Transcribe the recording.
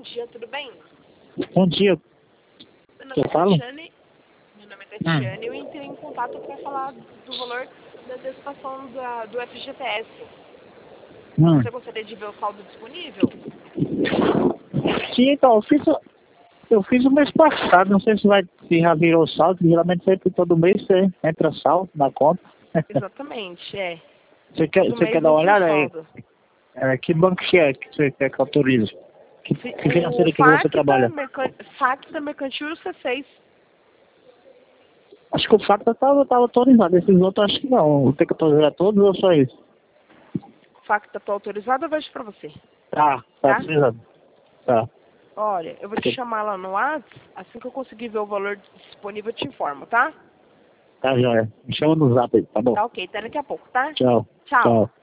dia, tudo bem? Bom dia. Meu nome é falo? Tatiane. Meu nome é Tatiane. Eu entrei em contato para falar do valor da antecipação do FGTS. Você gostaria de ver o saldo disponível? Sim, então, eu fiz o mês passado, não sei se já virou saldo, geralmente sempre todo mês você entra saldo na conta. Exatamente, é. Você quer dar uma olhada aí? Saldo. Que banco que é que você quer que autorize? Que financeira que você trabalha? Facta Mercantil C6. Acho que o Facta tava autorizado, esses outros acho que não. Tem que autorizar todos ou só isso? Facta tá autorizado, eu vejo pra você. Tá autorizado. Tá. Olha, eu vou te chamar lá no WhatsApp, assim que eu conseguir ver o valor disponível eu te informo, tá? Tá, joia. Me chama no zap aí, tá bom? Tá ok, até daqui a pouco, tá? Tchau. Tchau.